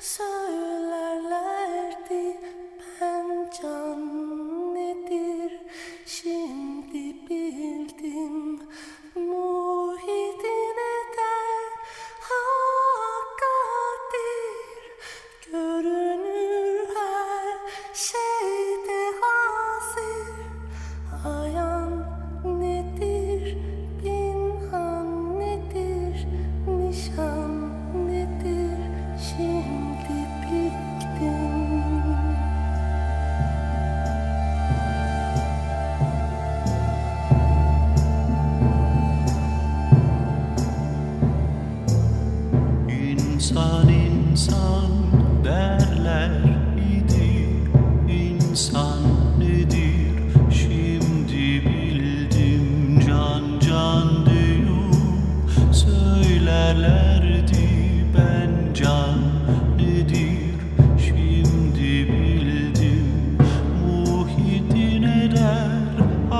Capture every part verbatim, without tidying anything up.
Söylerlerdi ben can nedir, şimdi bildim. Muhidin eder hakkadir, görünür her şeyde hazır. Ayan nedir, pinhan nedir, nişan nedir, şimdi bildim. İnsan insan derler idi, insan nedir şimdi bildim. Can can diyor söylerlerdi ben can nedir şimdi bildim. Muhidin eder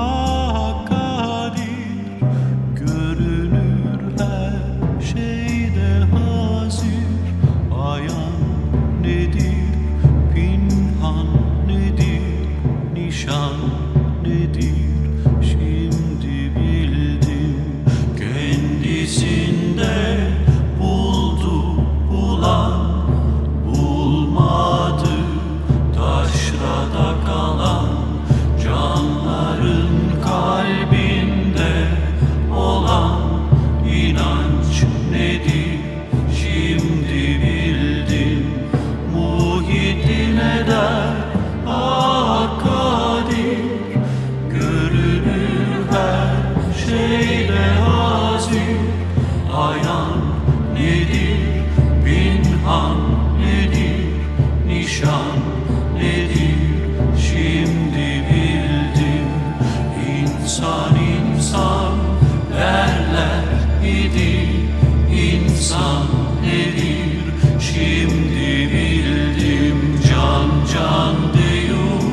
hakkadir, görünür her şeyde hazır. Ayan nedir, pinhan nedir, nişan nedir şimdi bildim. Kendisinde buldu bulan, bulmadı taşrada kalan. Canların kalbinde olan inanç nedir şimdi bildim. Muhidin eder hakkadir, görünür her şeyde hazır. Ayan nedir, pinhan nedir, nişan nedir şimdi bildim. İnsan insan derler idi, insan nedir şimdi bildim. Can can diyor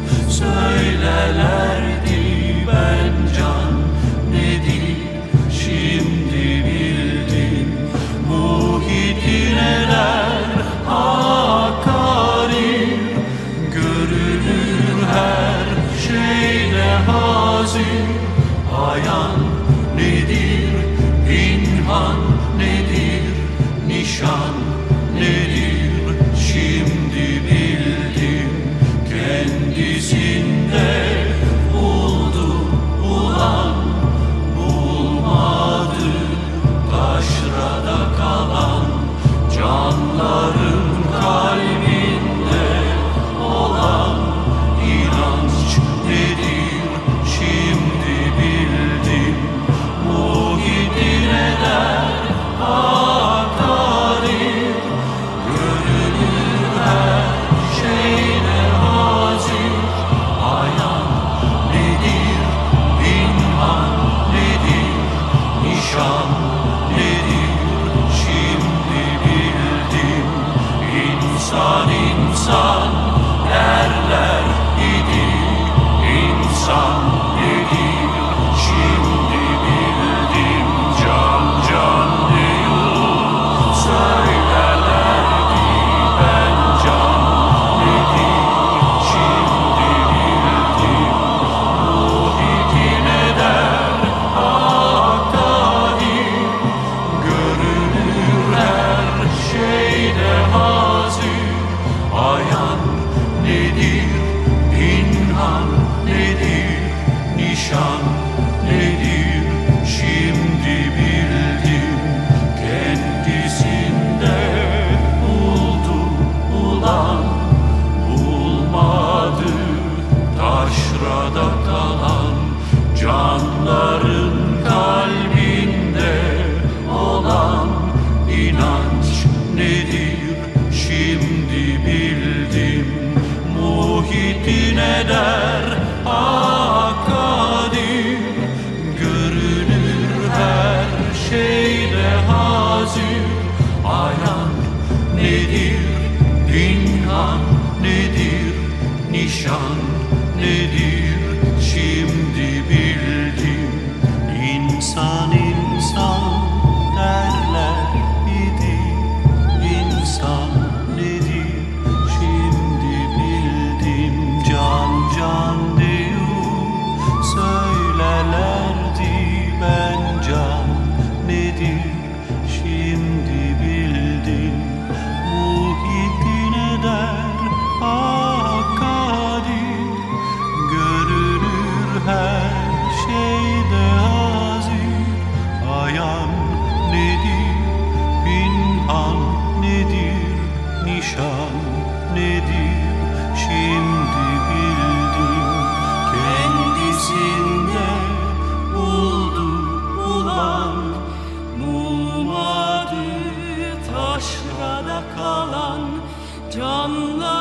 söylerlerdi ben can nedir şimdi bildim. Muhidin eder hakkadir, görünür her şeyde hazır. Ayan nedir, pinhan nedir, nişan nedir şimdi bildim. Kendisinde buldu bulan, bulmadı taşrada kalan. Canların kalbinde olan inanç nedir şimdi bildim. Muhidin eder hakkadir, görünür her şeyde hazır. Ayan nedir, pinhan nedir, nişan nedir şimdi bildim. İnsan insan derler idi, insan nedir şimdi bildim. Can can diyor söylerlerdi ben can nedir şimdi bildim. Muhidin eder hakkadir, görünür her şeyde hazır. Ayan nedir, pinhan nedir, nişan nedir şimdi bildim. Kendisinde buldu bulan, bulmadı taşrada kalan. Canların kalbinde olan inanç nedir şimdi bildim. Muhidin eder hakkadir, görünür her şeyde hazır. Ayan nedir, pinhan nedir, nişan nedir şimdi bildim. İnsan insan derler idi, insan nedir yaşam nedir şimdi bildim. Kendisinde buldu bulan, bulmadı taşrada kalan canlar.